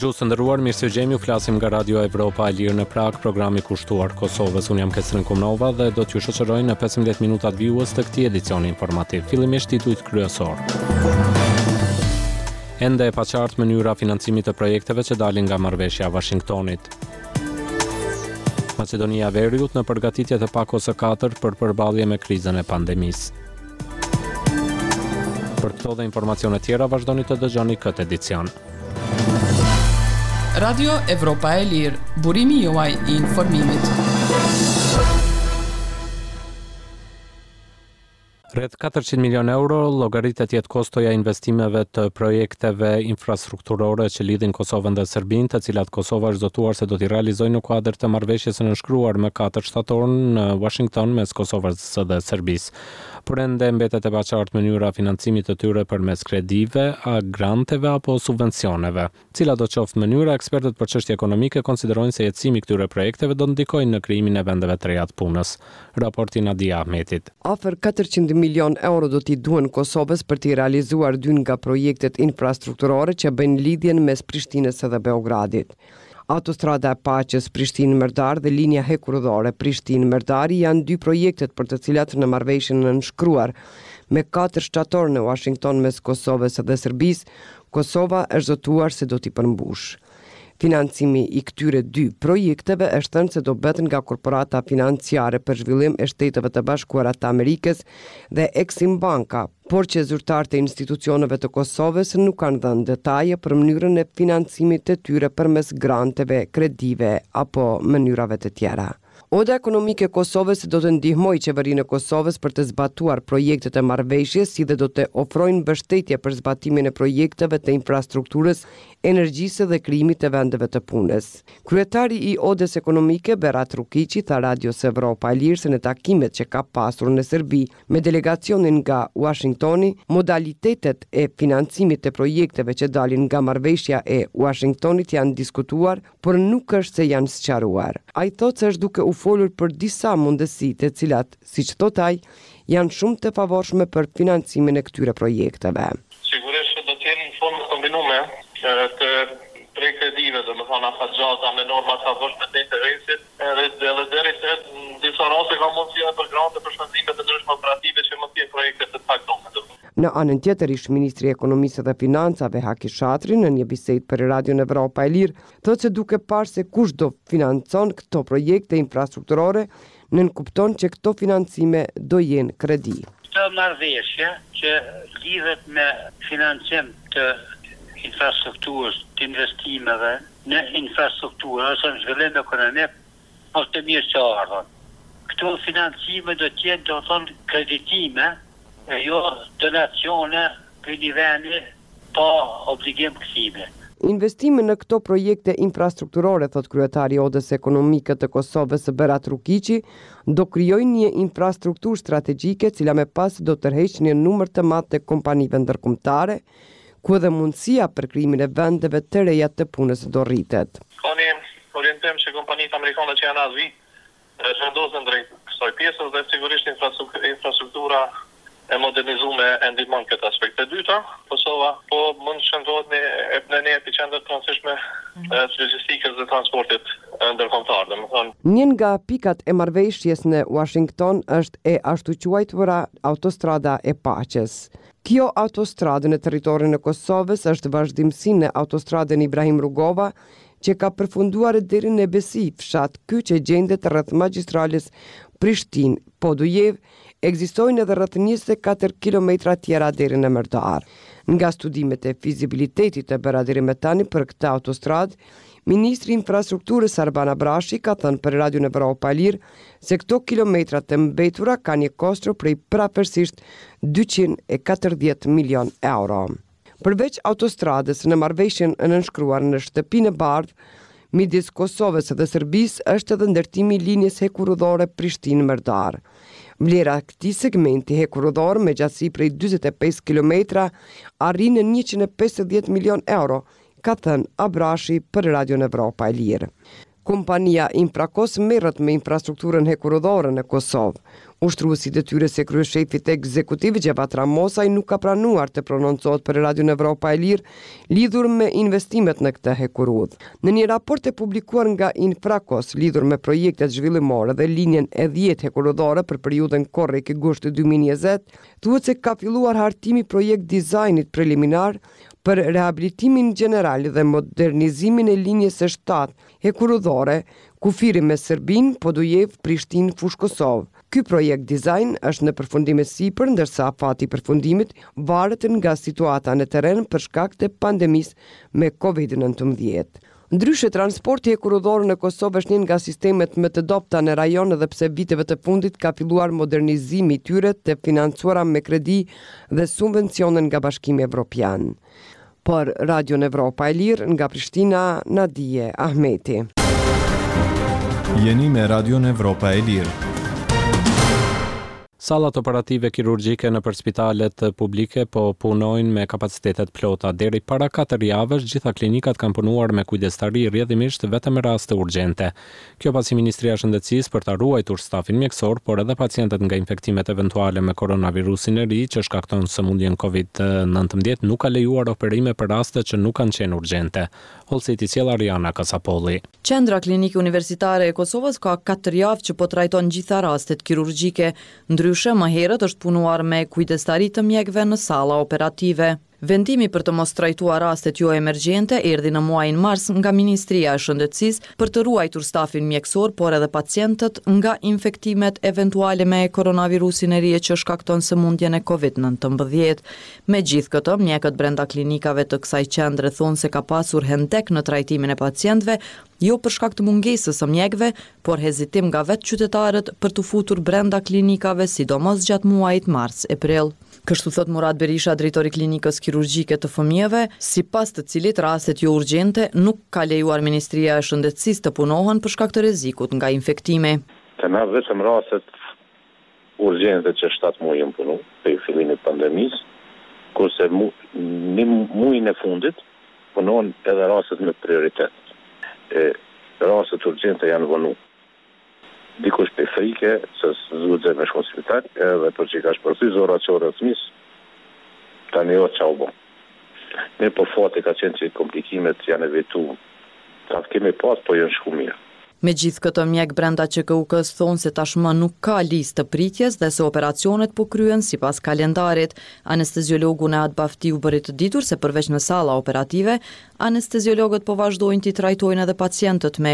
Dëgjues të nderuar, mirë se gjemi, flasim nga Radio Evropa e Lirë në Prag, programi kushtuar Kosovës. Unë jam Kesrin Kumnova dhe do t'ju shoqëroj në 15 minutat vijues të këtij edicioni informativ. Fillimisht titujt kryesor. Ende e paqartë mënyra financimit të projekteve që dalin nga marrëveshja e Washingtonit. Maqedonia e Veriut në përgatitje të PAKOS së 4 për përballje me krizën e pandemisë. Për këto dhe informacione tjera vazhdoni të dëgjoni këtë edicion. Radio Evropa e Lirë, burimi juaj I informimit. Rreth 400 milion euro llogaritet jetë kostoja investimeve të projekteve infrastrukturore që lidhin Kosovën dhe Serbinë, të cilat Kosova është zotuar se do t'i realizojë në kuadër të marrëveshjes së nënshkruar më 4 shtator në Washington mes Kosovës dhe Serbisë. Por ende mbetet e paqartë mënyra financimit të tyre përmes kredive, granteve apo subvencioneve. Cila do qoftë mënyra, ekspertët për çështje ekonomike konsiderojnë se jetësimi këtyre projekteve do ndikojnë në krijimin e vendeve të reja të punës. Raporti Nadia Ahmetit. Afër 400 milion euro do t'i duhen Kosovës për t'i realizuar dy nga projektet infrastrukturore që bëjnë lidhjen mes Prishtinës dhe Beogradit. Autostrada e Paqes Prishtinë-Merdar dhe linja hekurudhore Prishtinë-Merdari janë dy projektet për të cilat në marrëveshjen e nënshkruar me 4 shtator në Washington mes Kosovës dhe Serbisë, Kosova është zotuar se do t'i përmbush. Financimi I këtyre dy projekteve është thënë se do bëhet nga korporata financiare për zhvillim e Shteteve të Bashkuara të Amerikës dhe Exim Banka, por që zyrtarët e institucioneve të Kosovës nuk kanë dhënë detaje për mënyrën e financimit të tyre përmes granteve, kredive apo mënyrave të tjera. Oda ekonomike e Kosovës do të ndihmojë qeverinë e Kosovës për të zbatuar projektet e marrëveshjes, si dhe do të ofrojnë mbështetje për zbatimin e projekteve të infrastrukturës, energjisë dhe krijimit të vendeve të punës. Kryetari I Odës ekonomike Berat Rukiqi tha Radios Evropa e Lirë se në takimet që ka pasur në Serbi me delegacionin nga Washingtoni, modalitetet e financimit të projekteve që dalin nga marrëveshja e Washingtonit janë diskutuar, por nuk është se janë sqaruar. Ai thotë se është duke u folur për disa mundësi të cilat, siç thot ai, janë shumë të favorshme për financimin e këtyre projekteve. Sigurisht do të jenë në formë kombinume të kredive, domethënë afatgjata me norma të favorshme të interesit, edhe deri në disa raste ka mundësia për grante për shpenzime të ndryshme operative që mund të jenë projekte të caktuara. Në anën tjetër, ish ministri I Ekonomisë dhe Financave Haki Shatri në një bisedë për Radion Evropa e Lirë thotë se duke parë se kush do financon këto projekte infrastrukturore, nënkupton që këto financime do jenë kredi. Këtë marrëveshje që lidhet me financim të infrastrukturës, të investimeve në infrastrukturë ose në zhvillim ekonomik, është të mirë që ardhën. Këto financime do të jenë, do të thonë, kreditime, e jo donacione për një vendi pa obligim kthime. Investime në këto projekte infrastrukturore, thot kryetari I Odës ekonomike të Kosovës Berat Rukiqi, do krijojnë një infrastrukturë strategjike, cila me pas do tërheqë një numër të madh të kompanive ndërkombëtare, ku edhe mundësia për krijimin e vendeve të reja të punës do rritet. Ka një orientim që kompanitë amerikane që janë azvi vendosen drejt kësaj pjesë dhe sigurisht infrastruktura e modernizuar e ndihmon këtë aspekt. E dyta, Kosova mund të shëndohet në një epicentër të rëndësishme të logjistikës dhe transportit ndërkombëtar, domethënë. Një nga pikat e marrëveshjes në Washington është e ashtu quajtura autostrada e Paqes. Kjo autostradë në territorin e Kosovës është vazhdimsi në autostradën Ibrahim Rugova, që ka përfunduar deri në Besi, fshat ky që gjendet rreth magjistrales Prishtinë-Podujev, ekzistojnë edhe rreth 24 kilometra tjera deri në Merdar. Nga studimet e fizibilitetit të bëra deri më tani për këtë autostradë, Ministri I Infrastrukturës Arban Abrashi ka thënë për Radion Evropa e Lirë se këto kilometra të mbetura kanë një kostër prej prapërsisht 240 milion euro. Përveç autostradës në marrëveshjen e nënshkruar në shtëpinë e bardhë midis Kosovës dhe Serbisë është edhe ndërtimi I linjës hekurudhore Prishtinë-Merdar. Vlera këtij segmenti hekurudhor me gjatësi prej 45 kilometra arrin në 150 milion euro, ka thënë Abrashi për Radion Evropa e Lirë. Kompania Infrakos merret me infrastrukturën hekurudhore në Kosovë. Ushtruesi detyrës së kryeshefit ekzekutiv Gjevat Ramosaj nuk ka pranuar të prononcohet për Radion Evropa e Lirë lidhur me investimet në këtë hekurudh. Në një raport e publikuar nga Infrakos lidhur me projektet zhvillimore dhe linjen e 10 hekurudhore për periudhën korrik-gusht 2020, thuhet se ka filluar hartimi projekt dizajnit preliminar për rehabilitimin general dhe modernizimin e linjes së 7 hekurudhore, kufiri me Serbinë, Podujev, Prishtinë, Fushë Kosovë. Ky projekt dizajn është në përfundim e sipër, ndërsa afati i përfundimit varet nga situata në terren për shkak të pandemisë me COVID-19. Ndryshe, transporti hekurudhor në Kosovë është një nga sistemet më të dobta në rajon edhe pse viteve të fundit ka filluar modernizimi i tyre të financuara me kredi dhe subvencione nga Bashkimi Evropian. Për Radion Evropa e Lirë, nga Prishtina, Nadije Ahmeti. Jeni me Radion Evropa e Lirë. Sallat operative kirurgjike nëpër spitalet publike po punojnë me kapacitetet plota. Deri para 4 javësh, gjitha klinikat kanë punuar me kujdestari rrjedhimisht vetëm në raste urgjente. Kjo pasi Ministria e Shëndetësisë për ta ruajtur stafin mjekësor, por edhe pacientët nga infektimet eventuale me koronavirusin e ri që shkakton sëmundjen COVID-19 nuk ka lejuar operime për raste që nuk kanë qenë urgjente. Holsiti sjell Ariana Kasapolli. Qendra Klinike Universitare e Kosovës ka 4 javë që po trajton gjitha rastet kirurgjike. Ndryshe, më herët është punuar me kujdestari të mjekëve në salla operative. Vendimi për të mos trajtuar rastet jo emergjente erdhi në muajin mars nga Ministria e Shëndetësisë për të ruajtur stafin mjekësor, por edhe pacientët nga infektimet eventuale me koronavirusin e ri që shkakton sëmundjen e COVID-19. Megjithatë, mjekët brenda klinikave të kësaj qendre thonë se ka pasur hendek në trajtimin e pacientëve, jo për shkak të mungesës së mjekëve, por hezitim nga vetë qytetarët për të futur brenda klinikave, sidomos gjatë muajit mars-eprill. Kështu thot Murat Berisha, drejtori klinikës kirurgjike të fëmijëve, sipas të cilit rastet jo urgjente nuk ka lejuar Ministria e Shëndetësisë të punohen për shkak të rrezikut nga infektimi. Të na vetëm rastet urgjente që 7 muaj janë punu për fillimin e pandemisë, kurse në muajin e fundit punohen edhe rastet me prioritet. Rastet urgjente janë vonu. Dikush për frike, se zgudzë me shkon spital, edhe për që ka shpërthy zora që orë të misë, ta një o qa u bo. Mirë po fati ka qenë që komplikimet janë evitu, ta të kemi pas, po janë shku mirë. Megjithatë, mjek brenda QKUK-s thonë se tashmë nuk ka listë të pritjes dhe se operacionet po kryen sipas kalendarit. Anesteziologu Neat Bafti u bëri të ditur se përveç në salla operative, anesteziologët po vazhdojnë t'i trajtojnë edhe pacientët me